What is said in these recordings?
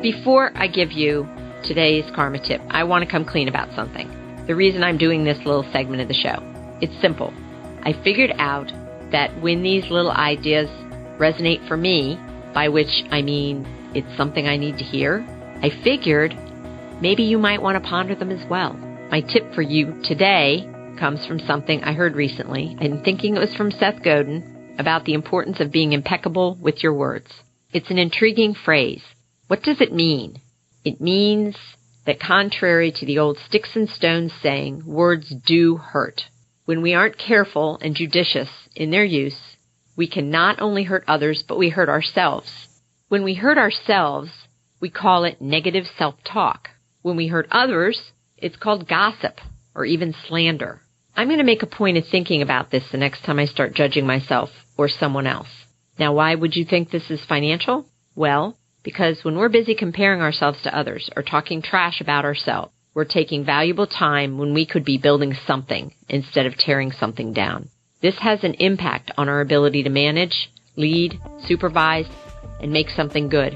Before I give you today's karma tip, I want to come clean about something. The reason I'm doing this little segment of the show. It's simple. I figured out that when these little ideas resonate for me, by which I mean it's something I need to hear, I figured maybe you might want to ponder them as well. My tip for you today comes from something I heard recently. I'm thinking it was from Seth Godin about the importance of being impeccable with your words. It's an intriguing phrase. What does it mean? It means that contrary to the old sticks and stones saying, words do hurt. When we aren't careful and judicious in their use, we can not only hurt others, but we hurt ourselves. When we hurt ourselves, we call it negative self-talk. When we hurt others, it's called gossip or even slander. I'm going to make a point of thinking about this the next time I start judging myself or someone else. Now, why would you think this is financial? Well, because when we're busy comparing ourselves to others or talking trash about ourselves, we're taking valuable time when we could be building something instead of tearing something down. This has an impact on our ability to manage, lead, supervise, and make something good.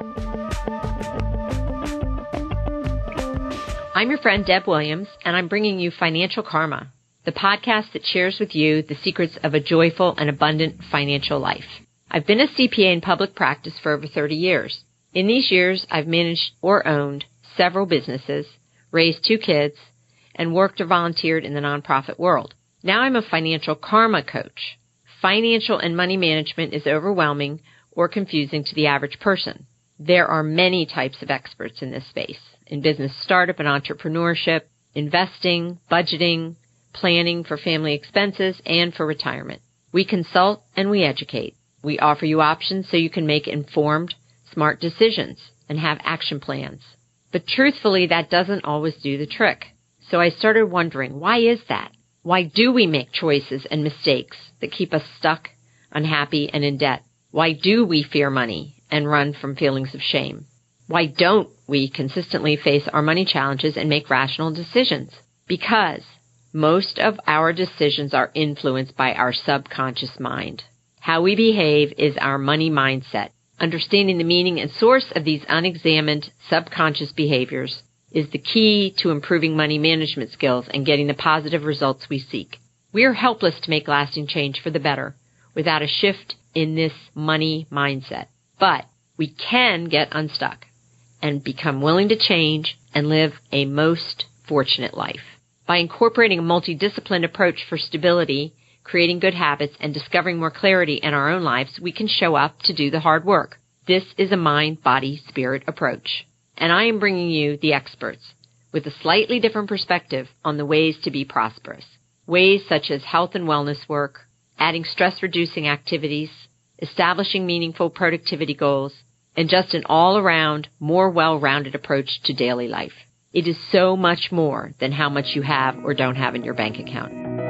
I'm your friend Deb Williams, and I'm bringing you Financial Karma, the podcast that shares with you the secrets of a joyful and abundant financial life. I've been a CPA in public practice for over 30 years. In these years, I've managed or owned several businesses, raised 2 kids, and worked or volunteered in the nonprofit world. Now I'm a financial karma coach. Financial and money management is overwhelming or confusing to the average person. There are many types of experts in this space, in business startup and entrepreneurship, investing, budgeting, planning for family expenses, and for retirement. We consult and we educate. We offer you options so you can make informed, smart decisions and have action plans. But truthfully, that doesn't always do the trick. So I started wondering, why is that? Why do we make choices and mistakes that keep us stuck, unhappy, and in debt? Why do we fear money and run from feelings of shame? Why don't we consistently face our money challenges and make rational decisions? Because most of our decisions are influenced by our subconscious mind. How we behave is our money mindset. Understanding the meaning and source of these unexamined subconscious behaviors is the key to improving money management skills and getting the positive results we seek. We are helpless to make lasting change for the better without a shift in this money mindset. But we can get unstuck and become willing to change and live a most fortunate life. By incorporating a multidisciplined approach for stability, creating good habits, and discovering more clarity in our own lives, we can show up to do the hard work. This is a mind, body, spirit approach. And I am bringing you the experts with a slightly different perspective on the ways to be prosperous. Ways such as health and wellness work, adding stress-reducing activities, establishing meaningful productivity goals, and just an all-around, more well-rounded approach to daily life. It is so much more than how much you have or don't have in your bank account.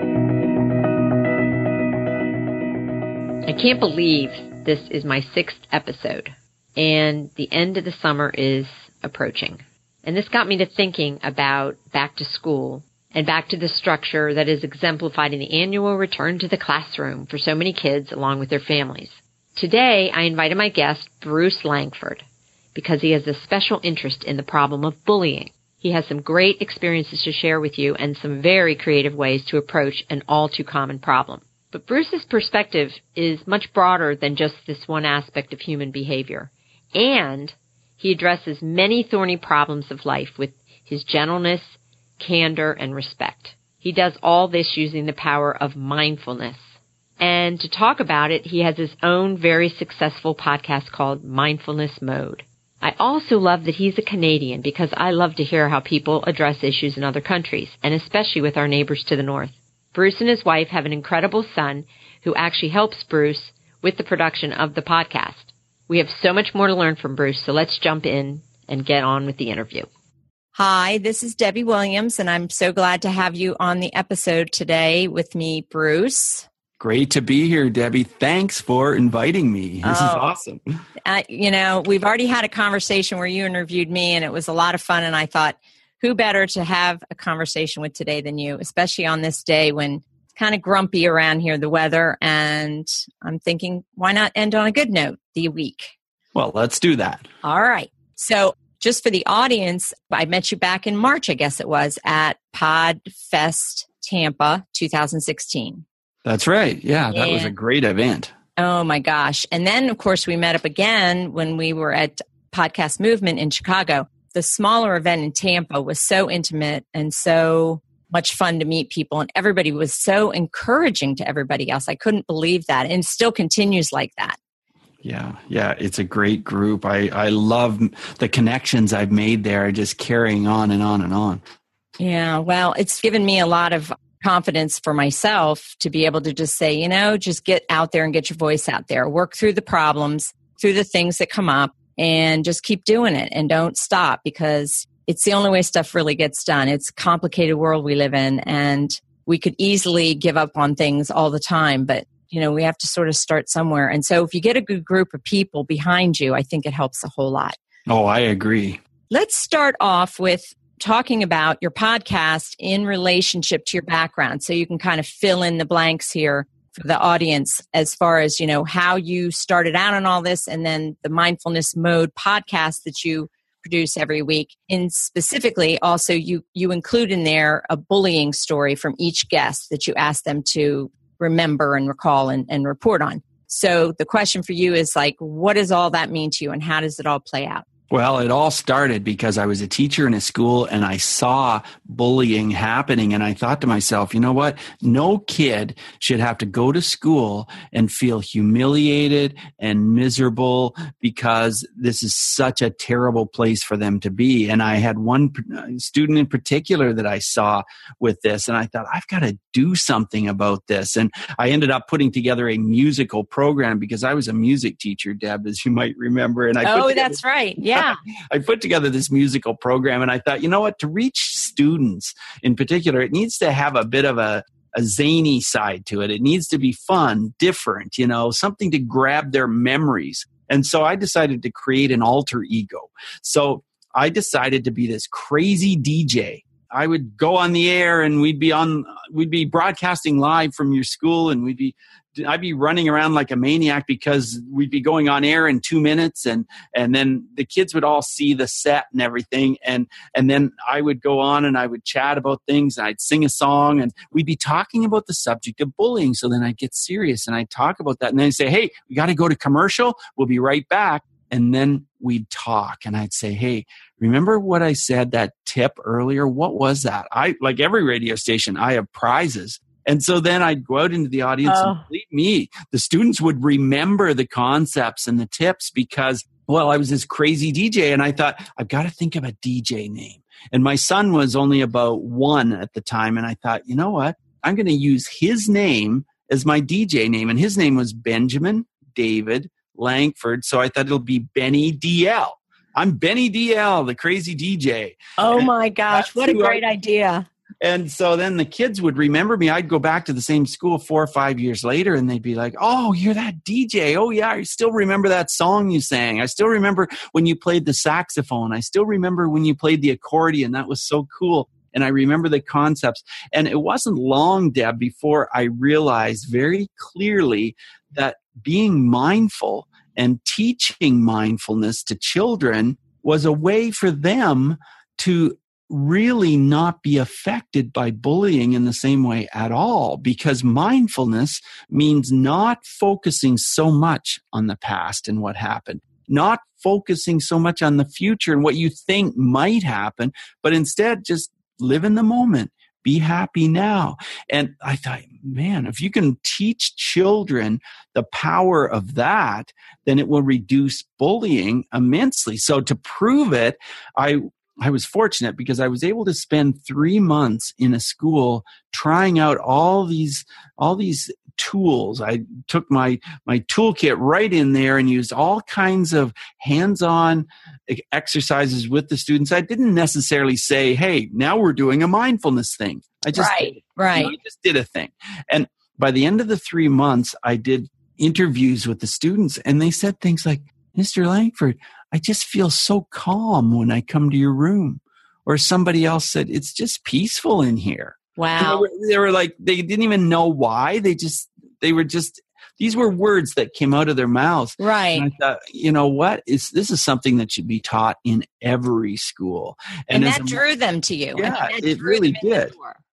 I can't believe this is my 6th episode, and the end of the summer is approaching. And this got me to thinking about back to school and back to the structure that is exemplified in the annual return to the classroom for so many kids along with their families. Today, I invited my guest, Bruce Langford, because he has a special interest in the problem of bullying. He has some great experiences to share with you and some very creative ways to approach an all-too-common problem. But Bruce's perspective is much broader than just this one aspect of human behavior. And he addresses many thorny problems of life with his gentleness, candor, and respect. He does all this using the power of mindfulness. And to talk about it, he has his own very successful podcast called Mindfulness Mode. I also love that he's a Canadian because I love to hear how people address issues in other countries, and especially with our neighbors to the north. Bruce and his wife have an incredible son who actually helps Bruce with the production of the podcast. We have so much more to learn from Bruce, so let's jump in and get on with the interview. Hi, this is Debbie Williams, and I'm so glad to have you on the episode today with me, Bruce. Great to be here, Debbie. Thanks for inviting me. This is awesome. We've already had a conversation where you interviewed me, and it was a lot of fun, and I thought, who better to have a conversation with today than you, especially on this day when it's kind of grumpy around here, the weather, and I'm thinking, why not end on a good note, the week? Well, let's do that. All right. So just for the audience, I met you back in March, I guess it was, at PodFest Tampa 2016. That's right. Yeah, that was a great event. Oh my gosh. And then, of course, we met up again when we were at Podcast Movement in Chicago. The smaller event in Tampa was so intimate and so much fun to meet people. And everybody was so encouraging to everybody else. I couldn't believe that. And it still continues like that. Yeah. It's a great group. I love the connections I've made there, just carrying on and on and on. Yeah. Well, it's given me a lot of confidence for myself to be able to just say, just get out there and get your voice out there, work through the problems, through the things that come up, and just keep doing it and don't stop, because it's the only way stuff really gets done. It's a complicated world we live in, and we could easily give up on things all the time, but we have to sort of start somewhere. And so if you get a good group of people behind you, I think it helps a whole lot. Oh, I agree. Let's start off with talking about your podcast in relationship to your background, so you can kind of fill in the blanks here for the audience as far as, how you started out on all this, and then the Mindfulness Mode podcast that you produce every week. And specifically, also, you include in there a bullying story from each guest that you ask them to remember and recall and report on. So the question for you is what does all that mean to you, and how does it all play out? Well, it all started because I was a teacher in a school and I saw bullying happening. And I thought to myself, you know what? No kid should have to go to school and feel humiliated and miserable because this is such a terrible place for them to be. And I had one student in particular that I saw with this, and I thought, I've got to do something about this. And I ended up putting together a musical program because I was a music teacher, Deb, as you might remember. And that's right. Yeah. I put together this musical program, and I thought, you know what, to reach students in particular, it needs to have a bit of a zany side to it. It needs to be fun, different, something to grab their memories. And so I decided to create an alter ego. So I decided to be this crazy DJ. I would go on the air and we'd be broadcasting live from your school, and I'd be running around like a maniac because we'd be going on air in 2 minutes, and then the kids would all see the set and everything. And then I would go on and I would chat about things, and I'd sing a song, and we'd be talking about the subject of bullying. So then I'd get serious and I'd talk about that. And then I'd say, hey, we got to go to commercial. We'll be right back. And then we'd talk, and I'd say, hey, remember what I said, that tip earlier? What was that? Like every radio station, I have prizes. And so then I'd go out into the audience and believe me, the students would remember the concepts and the tips because, well, I was this crazy DJ, and I thought, I've got to think of a DJ name. And my son was only about 1 at the time. And I thought, you know what? I'm going to use his name as my DJ name. And his name was Benjamin David Langford. So I thought it'll be Benny DL. I'm Benny DL, the crazy DJ. Oh my gosh. What a great idea. And so then the kids would remember me. I'd go back to the same school 4 or 5 years later, and they'd be like, oh, you're that DJ. Oh, yeah, I still remember that song you sang. I still remember when you played the saxophone. I still remember when you played the accordion. That was so cool. And I remember the concepts. And it wasn't long, Deb, before I realized very clearly that being mindful and teaching mindfulness to children was a way for them to really not be affected by bullying in the same way at all, because mindfulness means not focusing so much on the past and what happened, not focusing so much on the future and what you think might happen, but instead just live in the moment. Be happy now. And I thought, man, if you can teach children the power of that, then it will reduce bullying immensely. So to prove it, I was fortunate because I was able to spend 3 months in a school trying out all these tools. I took my toolkit right in there and used all kinds of hands-on exercises with the students. I didn't necessarily say, hey, now we're doing a mindfulness thing. I just I just did a thing. And by the end of the 3 months, I did interviews with the students, and they said things like, Mr. Langford, I just feel so calm when I come to your room. Or somebody else said, it's just peaceful in here. Wow. They were like, they didn't even know why. They were just These were words that came out of their mouths. Right. And I thought, you know what? This is something that should be taught in every school. And that drew them to you. Yeah, it really did.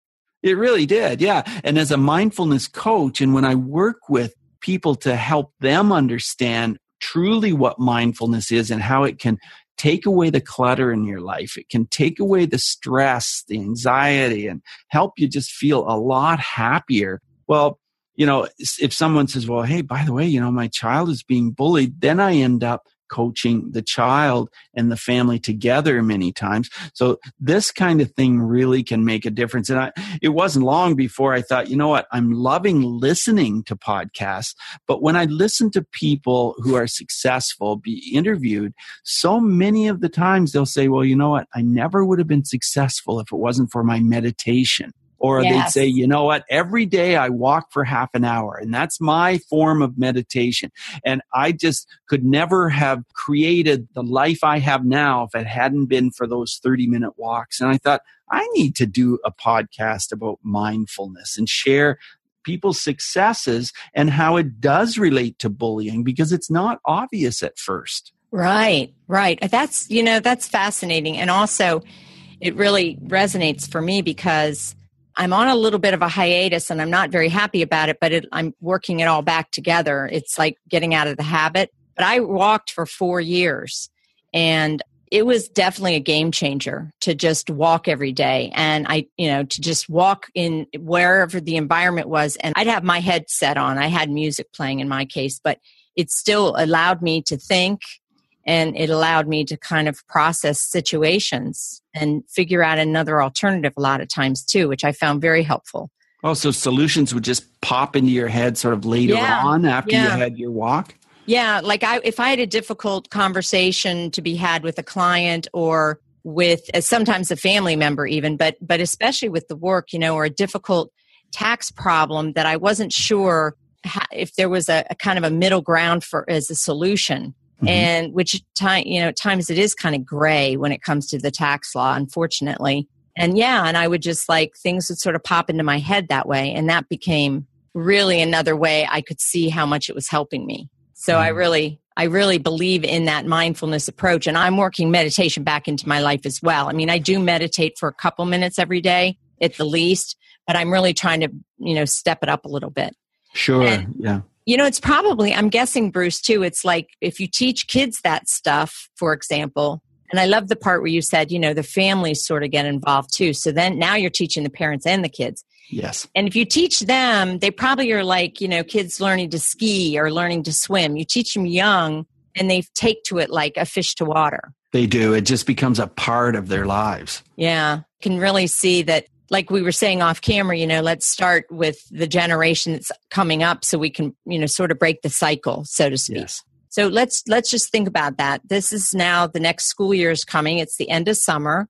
It really did. Yeah. And as a mindfulness coach, and when I work with people to help them understand truly what mindfulness is and how it can take away the clutter in your life, it can take away the stress, the anxiety, and help you just feel a lot happier. Well, you know, if someone says, well, hey, by the way, you know, my child is being bullied, then I end up coaching the child and the family together many times. So this kind of thing really can make a difference. And it wasn't long before I thought, you know what, I'm loving listening to podcasts. But when I listen to people who are successful be interviewed, so many of the times they'll say, well, you know what, I never would have been successful if it wasn't for my meditation. Or they'd say, you know what, every day I walk for half an hour, and that's my form of meditation. And I just could never have created the life I have now if it hadn't been for those 30-minute walks. And I thought, I need to do a podcast about mindfulness and share people's successes and how it does relate to bullying, because it's not obvious at first. Right. That's fascinating. And also, it really resonates for me because I'm on a little bit of a hiatus and I'm not very happy about it, but I'm working it all back together. It's like getting out of the habit. But I walked for 4 years, and it was definitely a game changer to just walk every day. And to just walk in wherever the environment was. And I'd have my headset on. I had music playing in my case, but it still allowed me to think. And it allowed me to kind of process situations and figure out another alternative a lot of times too, which I found very helpful. Oh, so solutions would just pop into your head sort of later on after you had your walk? Yeah, like if I had a difficult conversation to be had with a client or with sometimes a family member even, but especially with the work, or a difficult tax problem that I wasn't sure if there was a kind of a middle ground as a solution. And which at times it is kind of gray when it comes to the tax law, unfortunately. And I would just things would sort of pop into my head that way. And that became really another way I could see how much it was helping me. So I really believe in that mindfulness approach. And I'm working meditation back into my life as well. I mean, I do meditate for a couple minutes every day at the least, but I'm really trying to, step it up a little bit. Sure. It's probably, I'm guessing, Bruce, too, it's like if you teach kids that stuff, for example, and I love the part where you said, the families sort of get involved too. So then now you're teaching the parents and the kids. Yes. And if you teach them, they probably are like, kids learning to ski or learning to swim. You teach them young and they take to it like a fish to water. They do. It just becomes a part of their lives. Yeah. Can really see that. Like we were saying off camera, let's start with the generation that's coming up so we can, sort of break the cycle, so to speak. Yes. So let's just think about that. This is now the next school year is coming. It's the end of summer,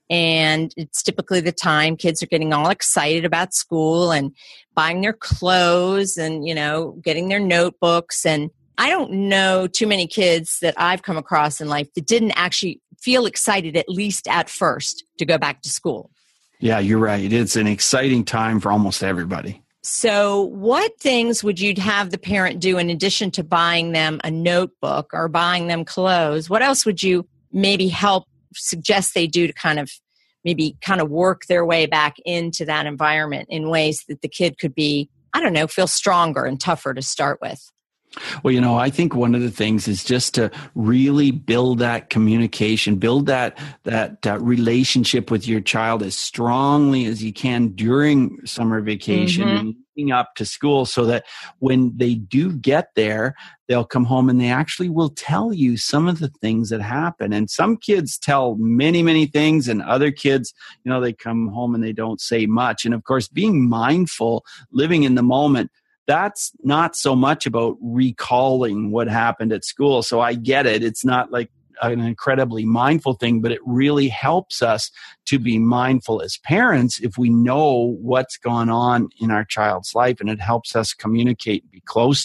and it's typically the time kids are getting all excited about school and buying their clothes and, getting their notebooks. And I don't know too many kids that I've come across in life that didn't actually feel excited, at least at first, to go back to school. Yeah, you're right. It's an exciting time for almost everybody. So what things would you have the parent do in addition to buying them a notebook or buying them clothes? What else would you maybe suggest they do to kind of work their way back into that environment in ways that the kid could be, feel stronger and tougher to start with? Well, I think one of the things is just to really build that communication, build that relationship with your child as strongly as you can during summer vacation and leading up to school, so that when they do get there, they'll come home and they actually will tell you some of the things that happen. And some kids tell many, many things, and other kids, they come home and they don't say much. And of course, being mindful, living in the moment, that's not so much about recalling what happened at school. So I get it. It's not like an incredibly mindful thing, but it really helps us to be mindful as parents if we know what's gone on in our child's life, and it helps us communicate and be close to them.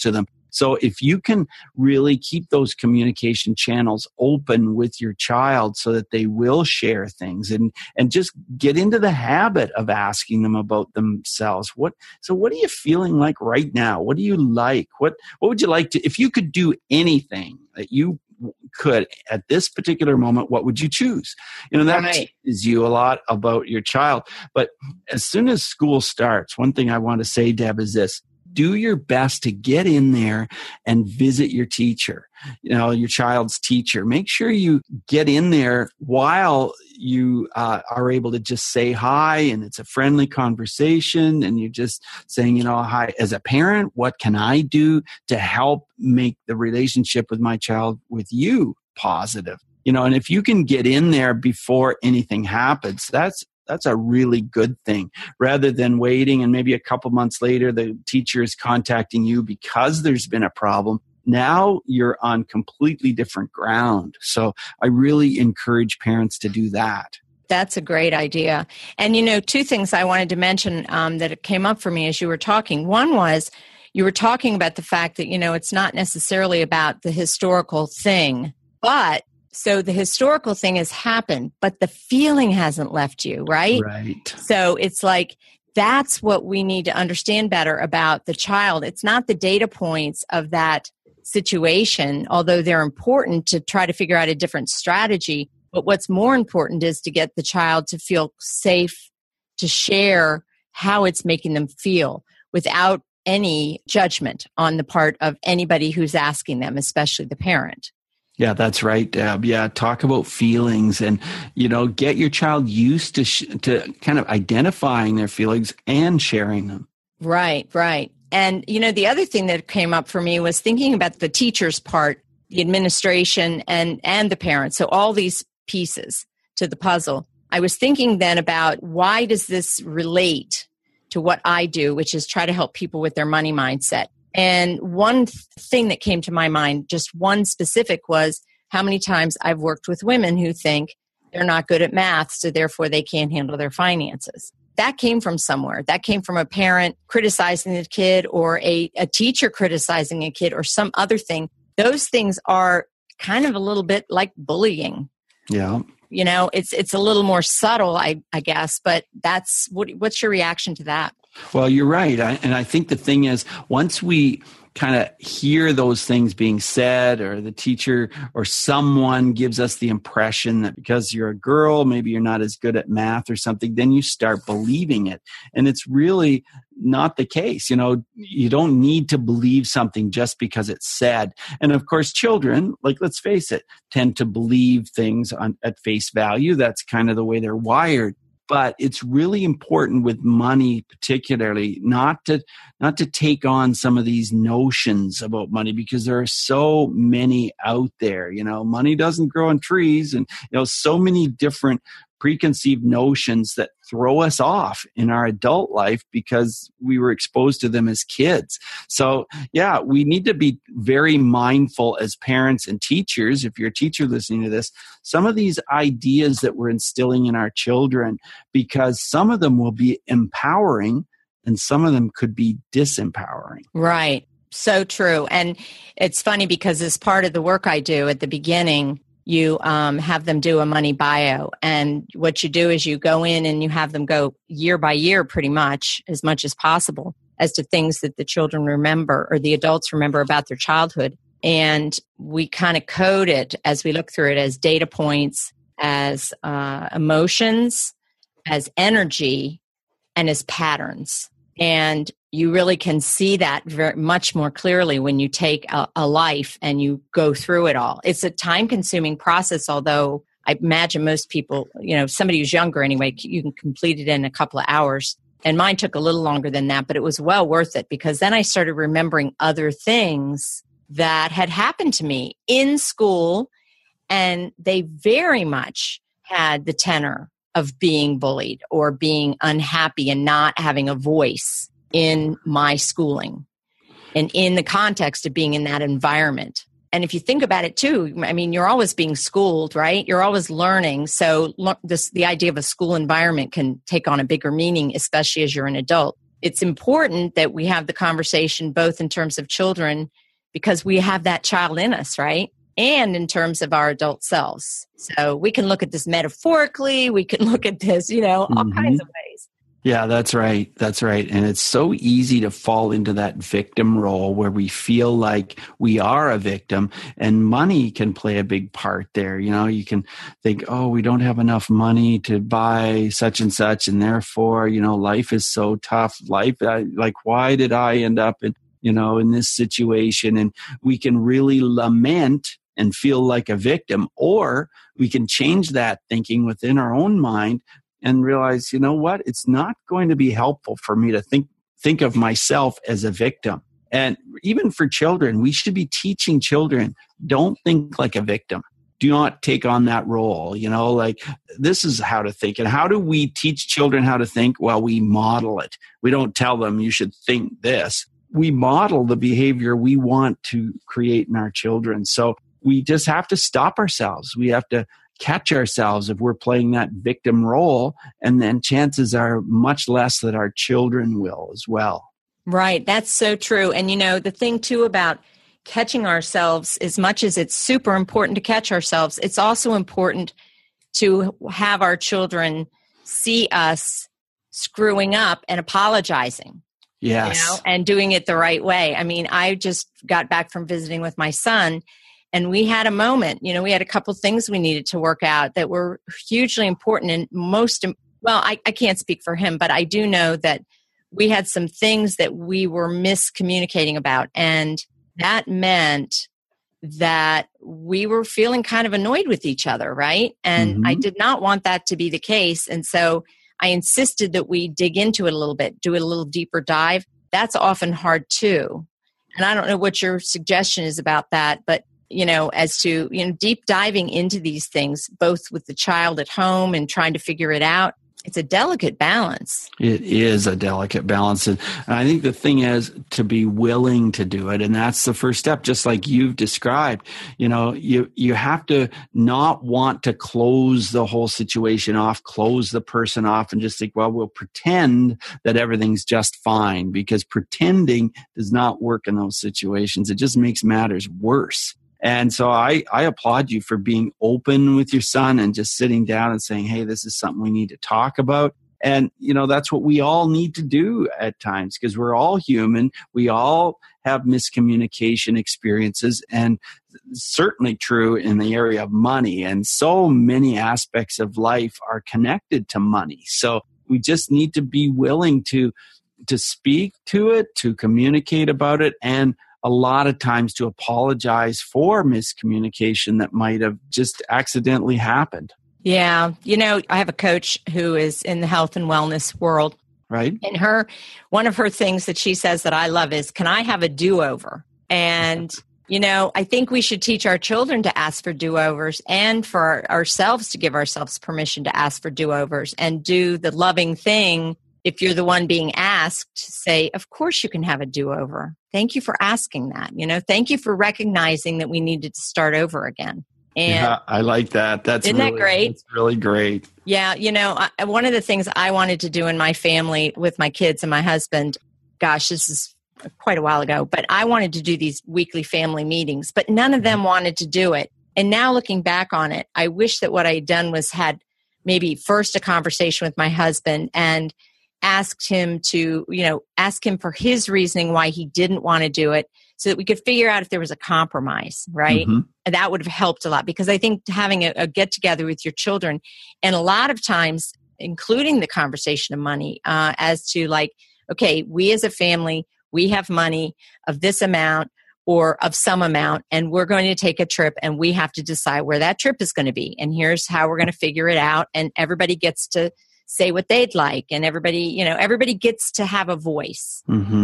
So if you can really keep those communication channels open with your child so that they will share things and just get into the habit of asking them about themselves. What are you feeling like right now? What do you like? What would you like to, if you could do anything that you could at this particular moment, what would you choose? That teaches you a lot about your child. But as soon as school starts, one thing I want to say, Deb, is this: do your best to get in there and visit your teacher, your child's teacher. Make sure you get in there while you are able to just say hi, and it's a friendly conversation, and you're just saying, hi, as a parent, what can I do to help make the relationship with my child with you positive? And if you can get in there before anything happens, that's a really good thing, rather than waiting and maybe a couple months later the teacher is contacting you because there's been a problem. Now you're on completely different ground. So I really encourage parents to do that. That's a great idea. And, two things I wanted to mention that came up for me as you were talking. One was you were talking about the fact that, it's not necessarily about the historical thing, but so the historical thing has happened, but the feeling hasn't left you, right? Right. So it's like, that's what we need to understand better about the child. It's not the data points of that situation, although they're important to try to figure out a different strategy. But what's more important is to get the child to feel safe to share how it's making them feel without any judgment on the part of anybody who's asking them, especially the parent. Yeah, that's right, Deb. Yeah, talk about feelings and, get your child used to kind of identifying their feelings and sharing them. Right. And, the other thing that came up for me was thinking about the teacher's part, the administration and the parents. So all these pieces to the puzzle. I was thinking then about why does this relate to what I do, which is try to help people with their money mindset. And one thing that came to my mind, just one specific, was how many times I've worked with women who think they're not good at math, so therefore they can't handle their finances. That came from somewhere. That came from a parent criticizing the kid, or a teacher criticizing a kid, or some other thing. Those things are kind of a little bit like bullying. Yeah. It's a little more subtle, I guess, but what's your reaction to that? Well, you're right. And I think the thing is, once we kind of hear those things being said, or the teacher or someone gives us the impression that because you're a girl, maybe you're not as good at math or something, then you start believing it. And it's really not the case. You don't need to believe something just because it's said. And of course, children, let's face it, tend to believe things at face value. That's kind of the way they're wired. But it's really important with money, particularly, not to take on some of these notions about money, because there are so many out there. Money doesn't grow on trees, and so many different preconceived notions that throw us off in our adult life because we were exposed to them as kids. So yeah, we need to be very mindful as parents and teachers. If you're a teacher listening to this, some of these ideas that we're instilling in our children, because some of them will be empowering and some of them could be disempowering. Right. So true. And it's funny because as part of the work I do at the beginning, you have them do a money bio. And what you do is you go in and you have them go year by year, pretty much as possible, as to things that the children remember or the adults remember about their childhood. And we kind of code it as we look through it as data points, as emotions, as energy, and as patterns. And you really can see that very much more clearly when you take a life and you go through it all. It's a time-consuming process, although I imagine most people, somebody who's younger anyway, you can complete it in a couple of hours. And mine took a little longer than that, but it was well worth it, because then I started remembering other things that had happened to me in school, and they very much had the tenor of being bullied or being unhappy and not having a voice in my schooling and in the context of being in that environment. And if you think about it too, I mean, you're always being schooled, right? You're always learning. So the idea of a school environment can take on a bigger meaning, especially as you're an adult. It's important that we have the conversation both in terms of children because we have that child in us, right? And in terms of our adult selves. So we can look at this metaphorically. We can look at this, all kinds of ways. Yeah, that's right. That's right. And it's so easy to fall into that victim role where we feel like we are a victim, and money can play a big part there. You can think, oh, we don't have enough money to buy such and such, and therefore, life is so tough. Why did I end up in this situation? And we can really lament and feel like a victim, or we can change that thinking within our own mind and realize, what? It's not going to be helpful for me to think of myself as a victim. And even for children, we should be teaching children, don't think like a victim. Do not take on that role. This is how to think. And how do we teach children how to think? Well, we model it. We don't tell them you should think this. We model the behavior we want to create in our children. So we just have to stop ourselves. We have to catch ourselves if we're playing that victim role, and then chances are much less that our children will as well. Right. That's so true. And the thing too about catching ourselves, as much as it's super important to catch ourselves, it's also important to have our children see us screwing up and apologizing. Yes. And doing it the right way. I mean, I just got back from visiting with my son, and we had a moment, we had a couple things we needed to work out that were hugely important, and I can't speak for him, but I do know that we had some things that we were miscommunicating about. And that meant that we were feeling kind of annoyed with each other, right? And I did not want that to be the case. And so I insisted that we dig into it a little bit, do a little deeper dive. That's often hard too. And I don't know what your suggestion is about that, but as to, deep diving into these things, both with the child at home and trying to figure it out, it's a delicate balance. It is a delicate balance. And I think the thing is to be willing to do it. And that's the first step, just like you've described. You have to not want to close the whole situation off, close the person off, and just think, well, we'll pretend that everything's just fine, because pretending does not work in those situations. It just makes matters worse. And so I applaud you for being open with your son and just sitting down and saying, hey, this is something we need to talk about. And, that's what we all need to do at times, because we're all human. We all have miscommunication experiences, and certainly true in the area of money. And so many aspects of life are connected to money. So we just need to be willing to speak to it, to communicate about it, and a lot of times to apologize for miscommunication that might have just accidentally happened. Yeah. I have a coach who is in the health and wellness world. Right. And one of her things that she says that I love is, can I have a do-over? And, I think we should teach our children to ask for do-overs, and for ourselves to give ourselves permission to ask for do-overs and do the loving thing. If you're the one being asked, say, of course you can have a do-over. Thank you for asking that. Thank you for recognizing that we needed to start over again. And yeah, I like that. Isn't that great? That's really great. Yeah. One of the things I wanted to do in my family with my kids and my husband, gosh, this is quite a while ago, but I wanted to do these weekly family meetings, but none of them wanted to do it. And now looking back on it, I wish that what I had done was had maybe first a conversation with my husband and asked him for his reasoning why he didn't want to do it, so that we could figure out if there was a compromise, right? And that would have helped a lot, because I think having a get together with your children, and a lot of times, including the conversation of money, as to like, okay, we as a family, we have money of this amount or of some amount, and we're going to take a trip, and we have to decide where that trip is going to be. And here's how we're going to figure it out. And everybody gets to say what they'd like, and everybody gets to have a voice.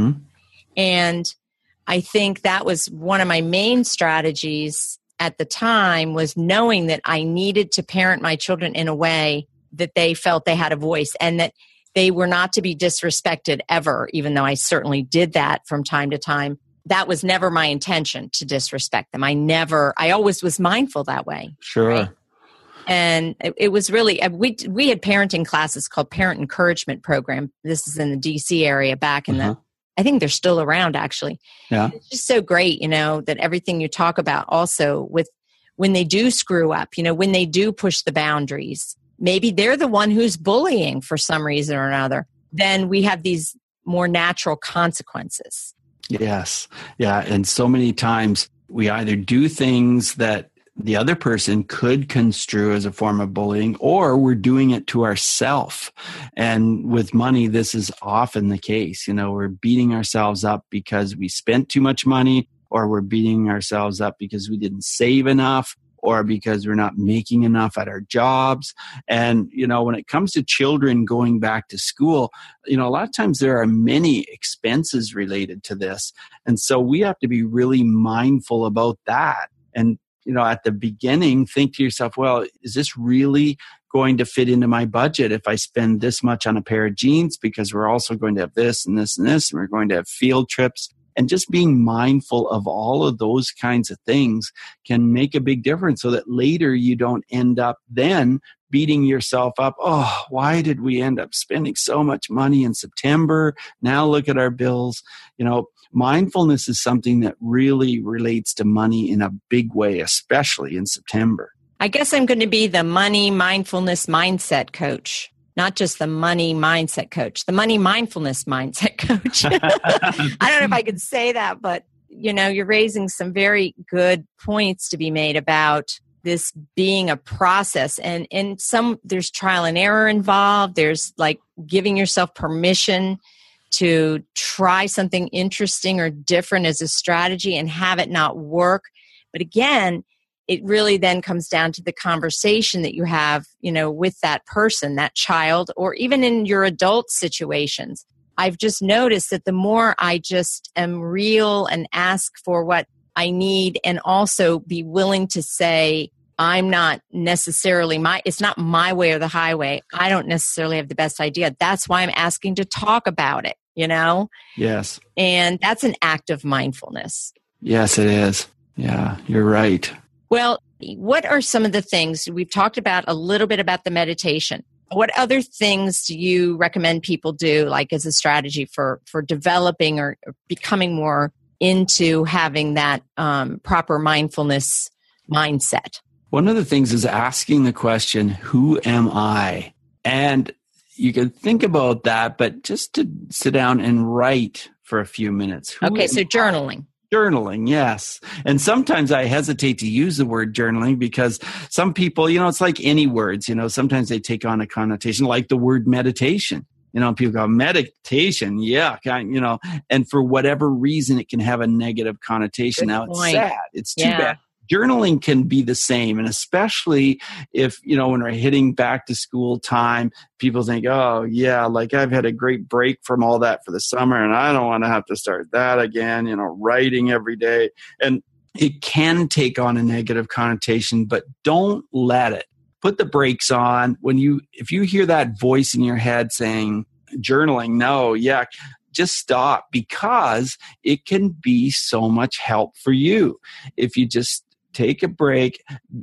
And I think that was one of my main strategies at the time, was knowing that I needed to parent my children in a way that they felt they had a voice, and that they were not to be disrespected ever, even though I certainly did that from time to time. That was never my intention, to disrespect them. I always was mindful that way. Sure. Right? And it was really, we had parenting classes called Parent Encouragement Program. This is in the DC area back in the I think they're still around, actually. Yeah. It's just so great, that everything you talk about also with when they do screw up, when they do push the boundaries, maybe they're the one who's bullying for some reason or another, then we have these more natural consequences. Yes. Yeah. And so many times we either do things that the other person could construe as a form of bullying, or we're doing it to ourselves. And with money, this is often the case. We're beating ourselves up because we spent too much money, or we're beating ourselves up because we didn't save enough, or because we're not making enough at our jobs. And, when it comes to children going back to school, a lot of times there are many expenses related to this. And so we have to be really mindful about that. And at the beginning, think to yourself, well, is this really going to fit into my budget if I spend this much on a pair of jeans? Because we're also going to have this and this and this, and we're going to have field trips. And just being mindful of all of those kinds of things can make a big difference, so that later you don't end up then beating yourself up. Oh, why did we end up spending so much money in September? Now look at our bills. Mindfulness is something that really relates to money in a big way, especially in September. I guess I'm going to be the money mindfulness mindset coach, not just the money mindset coach, the money mindfulness mindset coach. I don't know if I could say that, but you're raising some very good points to be made about this being a process, and there's trial and error involved. There's like giving yourself permission to try something interesting or different as a strategy and have it not work. But again, it really then comes down to the conversation that you have, with that person, that child, or even in your adult situations. I've just noticed that the more I just am real and ask for what I need, and also be willing to say, I'm not necessarily it's not my way or the highway. I don't necessarily have the best idea. That's why I'm asking to talk about it, Yes. And that's an act of mindfulness. Yes, it is. Yeah, you're right. Well, what are some of the things we've talked about a little bit about the meditation? What other things do you recommend people do, like as a strategy for developing or becoming more into having that proper mindfulness mindset? One of the things is asking the question, who am I? And you can think about that, but just to sit down and write for a few minutes. Okay, so journaling. Journaling, yes. And sometimes I hesitate to use the word journaling because some people, it's like any words, sometimes they take on a connotation like the word meditation. People go, meditation, yeah, and for whatever reason, it can have a negative connotation. Now, it's sad. It's too bad. Journaling can be the same. And especially if, when we're hitting back to school time, people think, oh, yeah, like I've had a great break from all that for the summer and I don't want to have to start that again, writing every day. And it can take on a negative connotation, but don't let it. Put the brakes on. If you hear that voice in your head saying, journaling, no, yeah, just stop, because it can be so much help for you. If you just take a break,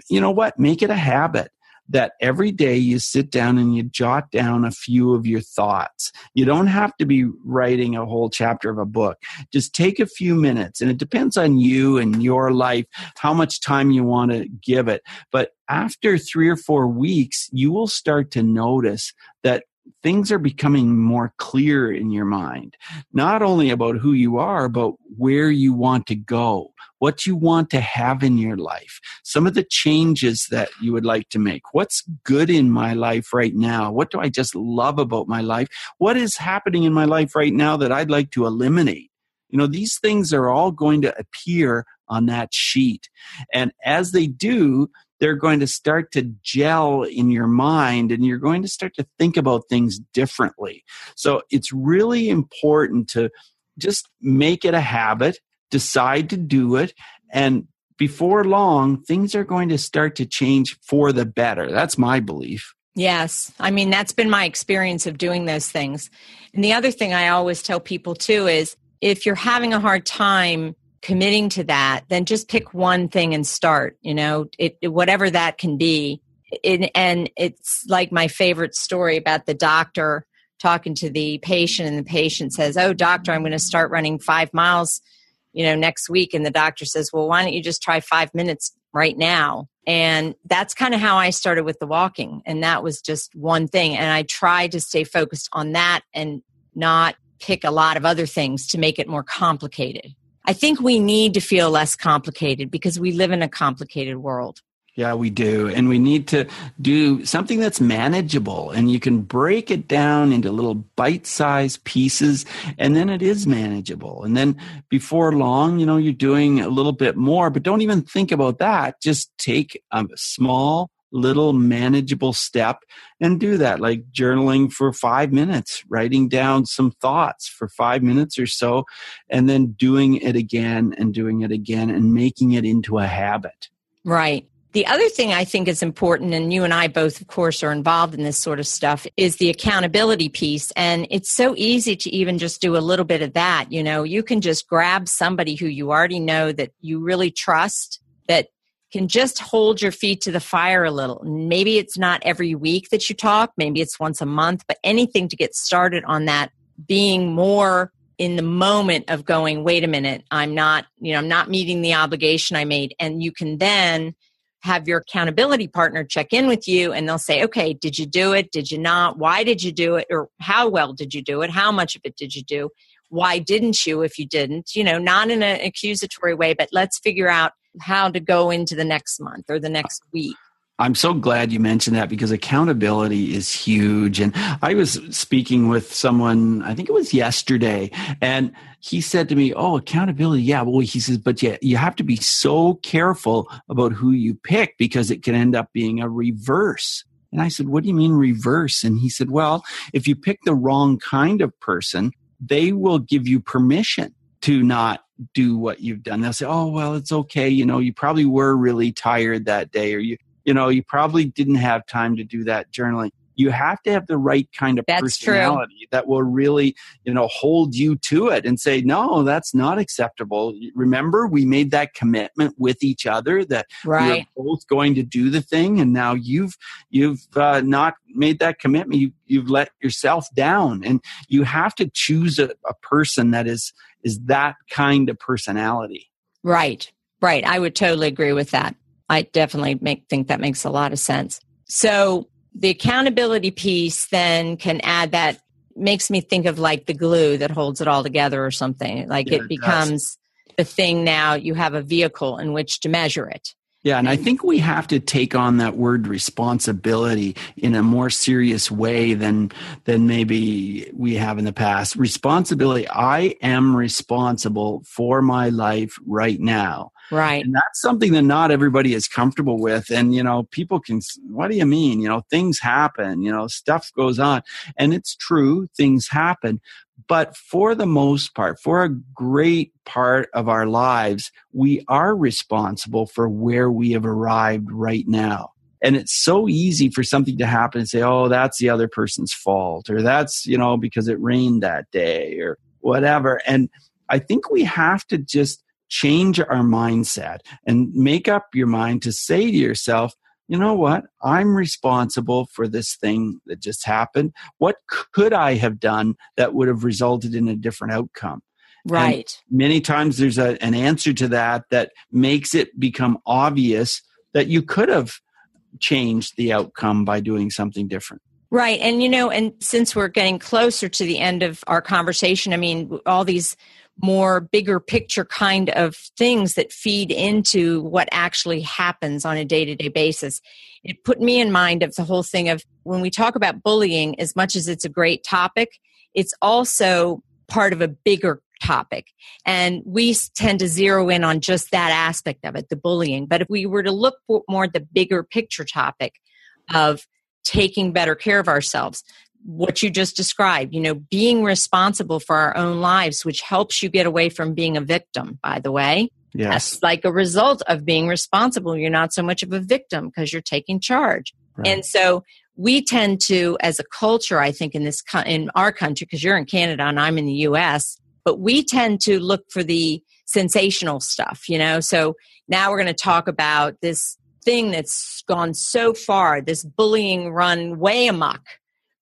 make it a habit that every day you sit down and you jot down a few of your thoughts. You don't have to be writing a whole chapter of a book. Just take a few minutes, and it depends on you and your life, how much time you want to give it. But after 3 or 4 weeks, you will start to notice that things are becoming more clear in your mind, not only about who you are, but where you want to go, what you want to have in your life, some of the changes that you would like to make. What's good in my life right now? What do I just love about my life? What is happening in my life right now that I'd like to eliminate? These things are all going to appear on that sheet. And as they do, they're going to start to gel in your mind, and you're going to start to think about things differently. So it's really important to just make it a habit, decide to do it, and before long, things are going to start to change for the better. That's my belief. Yes. I mean, that's been my experience of doing those things. And the other thing I always tell people too is if you're having a hard time committing to that, then just pick one thing and start, whatever that can be. And it's like my favorite story about the doctor talking to the patient and the patient says, "Oh, doctor, I'm going to start running 5 miles, next week." And the doctor says, "Well, why don't you just try 5 minutes right now?" And that's kind of how I started with the walking. And that was just one thing. And I tried to stay focused on that and not pick a lot of other things to make it more complicated. I think we need to feel less complicated because we live in a complicated world. Yeah, we do. And we need to do something that's manageable, and you can break it down into little bite-sized pieces, and then it is manageable. And then before long, you're doing a little bit more, but don't even think about that. Just take a small, little manageable step and do that, like journaling for 5 minutes, writing down some thoughts for 5 minutes or so, and then doing it again and making it into a habit. Right. The other thing I think is important, and you and I both, of course, are involved in this sort of stuff, is the accountability piece. And it's so easy to even just do a little bit of that. You can just grab somebody who you already know that you really trust, that can just hold your feet to the fire a little. Maybe it's not every week that you talk, maybe it's once a month, but anything to get started on that, being more in the moment of going, wait a minute, I'm not meeting the obligation I made. And you can then have your accountability partner check in with you, and they'll say, okay, did you do it? Did you not? Why did you do it? Or how well did you do it? How much of it did you do? Why didn't you if you didn't? Not in an accusatory way, but let's figure out how to go into the next month or the next week. I'm so glad you mentioned that, because accountability is huge. And I was speaking with someone, I think it was yesterday, and he said to me, "Oh, accountability. Yeah." Well, he says, "But yeah, you have to be so careful about who you pick, because it can end up being a reverse." And I said, "What do you mean reverse?" And he said, "Well, if you pick the wrong kind of person, they will give you permission to not do what you've done. They'll say, oh, well, it's okay. You probably were really tired that day, or you probably didn't have time to do that journaling." You have to have the right kind of personality that will really, hold you to it and say, "No, that's not acceptable. Remember, we made that commitment with each other that we're both going to do the thing, and now you've not made that commitment. You've let yourself down." And you have to choose a person that is that kind of personality. Right. I would totally agree with that. I definitely think that makes a lot of sense. So the accountability piece then can add that, makes me think of like the glue that holds it all together or something. Like it becomes the thing now, you have a vehicle in which to measure it. Yeah, and I think we have to take on that word responsibility in a more serious way than maybe we have in the past. Responsibility. I am responsible for my life right now. Right. And that's something that not everybody is comfortable with. And, people can, what do you mean? Things happen, stuff goes on. And it's true, things happen. But for the most part, for a great part of our lives, we are responsible for where we have arrived right now. And it's so easy for something to happen and say, oh, that's the other person's fault, or that's, because it rained that day or whatever. And I think we have to just change our mindset and make up your mind to say to yourself, you know what? I'm responsible for this thing that just happened. What could I have done that would have resulted in a different outcome? Right. And many times there's an answer to that makes it become obvious that you could have changed the outcome by doing something different. Right. And, and since we're getting closer to the end of our conversation, all these more bigger picture kind of things that feed into what actually happens on a day-to-day basis. It put me in mind of the whole thing of when we talk about bullying, as much as it's a great topic, it's also part of a bigger topic. And we tend to zero in on just that aspect of it, the bullying. But if we were to look more at the bigger picture topic of taking better care of ourselves, what you just described, being responsible for our own lives, which helps you get away from being a victim, by the way. Yes. That's like a result of being responsible. You're not so much of a victim because you're taking charge. Right. And so we tend to, as a culture, I think in our country, because you're in Canada and I'm in the US, but we tend to look for the sensational stuff, So now we're going to talk about this thing that's gone so far, this bullying run way amok,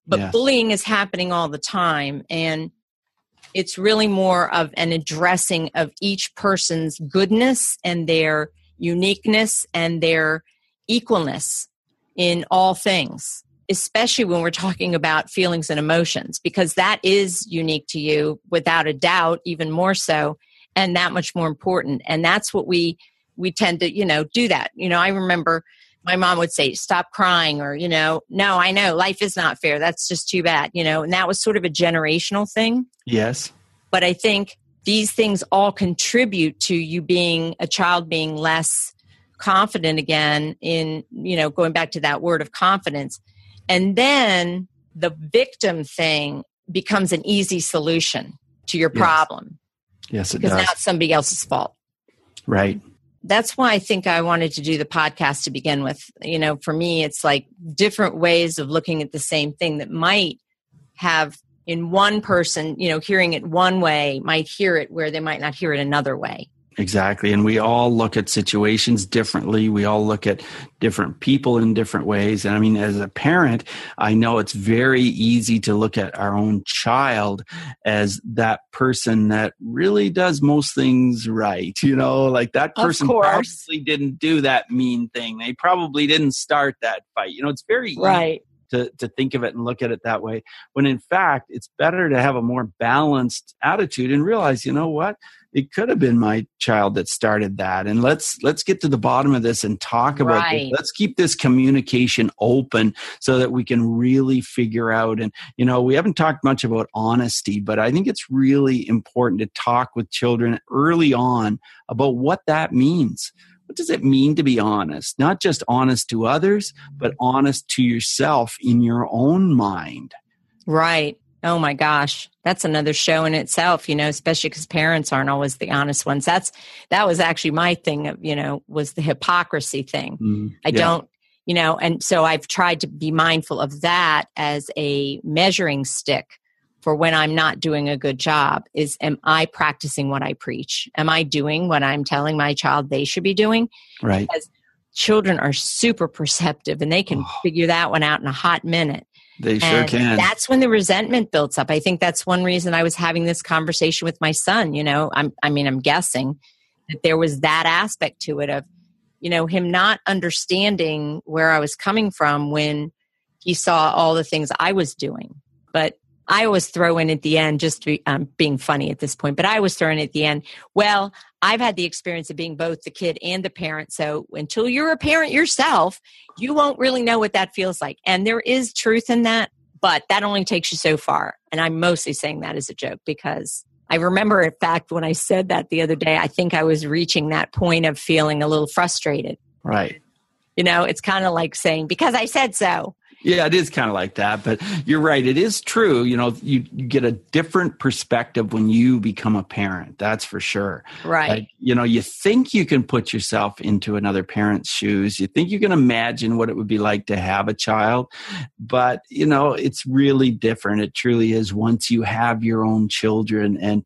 But Yes. bullying is happening all the time. And it's really more of an addressing of each person's goodness and their uniqueness and their equalness in all things, especially when we're talking about feelings and emotions, because that is unique to you without a doubt, even more so, and that much more important. And that's what we tend to, do that. I remember my mom would say, stop crying, or, no, I know life is not fair. That's just too bad, and that was sort of a generational thing. Yes. But I think these things all contribute to you being a child, being less confident again in, going back to that word of confidence. And then the victim thing becomes an easy solution to your problem. Yes, it because does. now it's somebody else's fault. Right. That's why I think I wanted to do the podcast to begin with. For me, it's like different ways of looking at the same thing that might have in one person, hearing it one way might hear it where they might not hear it another way. Exactly. And we all look at situations differently. We all look at different people in different ways. And I mean, as a parent, I know it's very easy to look at our own child as that person that really does most things right. Like that person probably didn't do that mean thing. They probably didn't start that fight. It's very easy to think of it and look at it that way. When in fact, it's better to have a more balanced attitude and realize, you know what? It could have been my child that started that. And let's get to the bottom of this and talk about this. Let's keep this communication open so that we can really figure out. And, we haven't talked much about honesty, but I think it's really important to talk with children early on about what that means. What does it mean to be honest? Not just honest to others, but honest to yourself in your own mind. Right. Oh my gosh. That's another show in itself, especially because parents aren't always the honest ones. That was actually my thing of, was the hypocrisy thing. I don't, and so I've tried to be mindful of that as a measuring stick for when I'm not doing a good job. Am I practicing what I preach? Am I doing what I'm telling my child they should be doing? Right. Because children are super perceptive and they can figure that one out in a hot minute. They sure can. That's when the resentment builds up. I think that's one reason I was having this conversation with my son. I'm guessing that there was that aspect to it of, him not understanding where I was coming from when he saw all the things I was doing. But I always throw in at the end, just to be, being funny at this point, but I was throwing at the end, well, I've had the experience of being both the kid and the parent. So until you're a parent yourself, you won't really know what that feels like. And there is truth in that, but that only takes you so far. And I'm mostly saying that as a joke because I remember, in fact, when I said that the other day, I think I was reaching that point of feeling a little frustrated. Right. It's kind of like saying, because I said so. Yeah, it is kind of like that, but you're right. It is true. You get a different perspective when you become a parent. That's for sure. Right. You think you can put yourself into another parent's shoes. You think you can imagine what it would be like to have a child, but it's really different. It truly is once you have your own children and,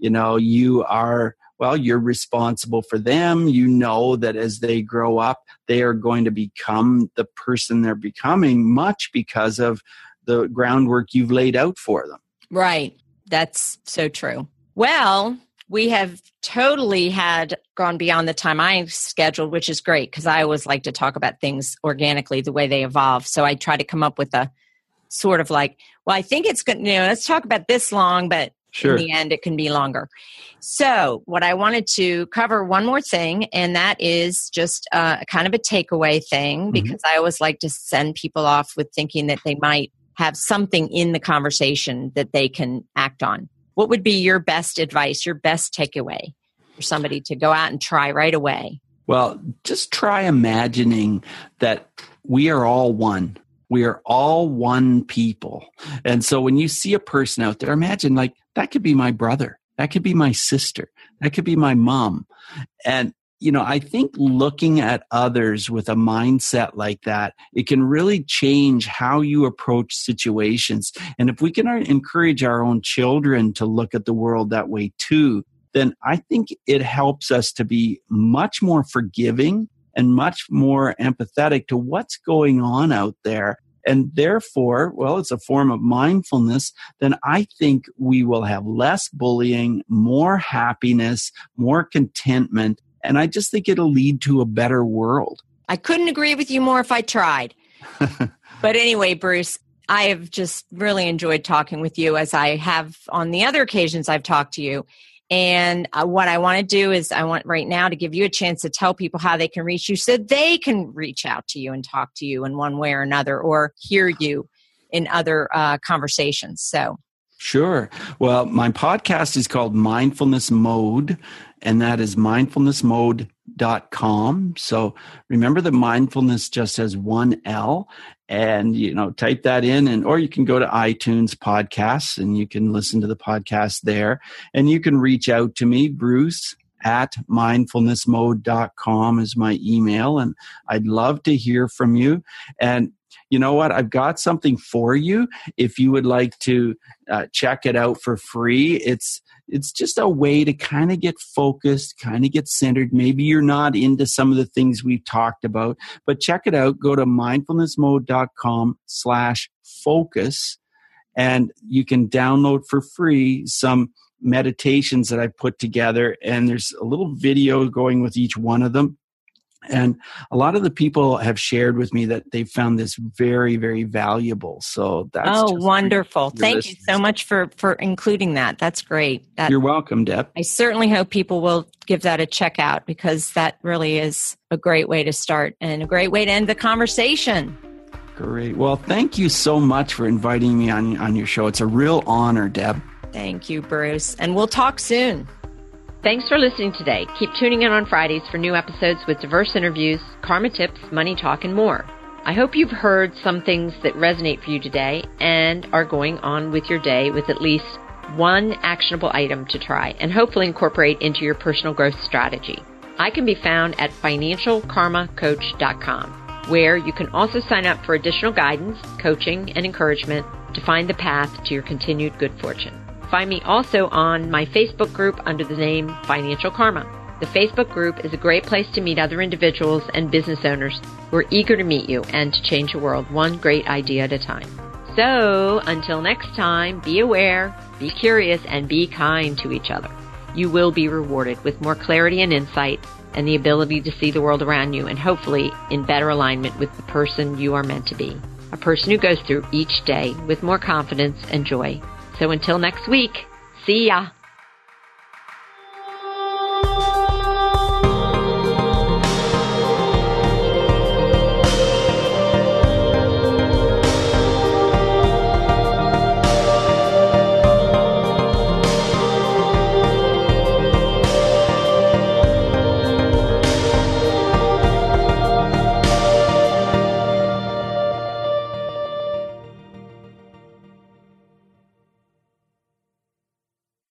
you are, you're responsible for them. You know that as they grow up, they are going to become the person they're becoming much because of the groundwork you've laid out for them. Right. That's so true. Well, we have totally gone beyond the time I scheduled, which is great because I always like to talk about things organically the way they evolve. So I try to come up with a sort of like, well, I think it's good, let's talk about this long, but sure. In the end, it can be longer. So what I wanted to cover one more thing, and that is just kind of a takeaway thing, because I always like to send people off with thinking that they might have something in the conversation that they can act on. What would be your best advice, your best takeaway for somebody to go out and try right away? Well, just try imagining that we are all one. We are all one people. And so when you see a person out there, imagine like that could be my brother. That could be my sister. That could be my mom. And, I think looking at others with a mindset like that, it can really change how you approach situations. And if we can encourage our own children to look at the world that way too, then I think it helps us to be much more forgiving and much more empathetic to what's going on out there. and therefore, well, it's a form of mindfulness, then I think we will have less bullying, more happiness, more contentment, and I just think it'll lead to a better world. I couldn't agree with you more if I tried. But anyway, Bruce, I have just really enjoyed talking with you, as I have on the other occasions I've talked to you. And what I want to do is I want right now to give you a chance to tell people how they can reach you so they can reach out to you and talk to you in one way or another, or hear you in other conversations. So. Sure. Well, my podcast is called Mindfulness Mode, and that is mindfulnessmode.com. So remember that mindfulness just has one L, and, type that in, or you can go to iTunes podcasts and you can listen to the podcast there, and you can reach out to me, Bruce at mindfulnessmode.com is my email, and I'd love to hear from you. And you know what? I've got something for you. If you would like to check it out for free, it's just a way to kind of get focused, kind of get centered. Maybe you're not into some of the things we've talked about, but check it out. Go to mindfulnessmode.com/focus, and you can download for free some meditations that I put together. And there's a little video going with each one of them. And a lot of the people have shared with me that they found this very, very valuable. So that's wonderful. Thank you so much for including that. That's great. You're welcome, Deb. I certainly hope people will give that a check out, because that really is a great way to start and a great way to end the conversation. Great. Well, thank you so much for inviting me on your show. It's a real honor, Deb. Thank you, Bruce. And we'll talk soon. Thanks for listening today. Keep tuning in on Fridays for new episodes with diverse interviews, karma tips, money talk, and more. I hope you've heard some things that resonate for you today and are going on with your day with at least one actionable item to try and hopefully incorporate into your personal growth strategy. I can be found at financialkarmacoach.com, where you can also sign up for additional guidance, coaching, and encouragement to find the path to your continued good fortune. Find me also on my Facebook group under the name Financial Karma. The Facebook group is a great place to meet other individuals and business owners who are eager to meet you and to change the world one great idea at a time. So, until next time, be aware, be curious, and be kind to each other. You will be rewarded with more clarity and insight and the ability to see the world around you, and hopefully in better alignment with the person you are meant to be. A person who goes through each day with more confidence and joy. So until next week, see ya!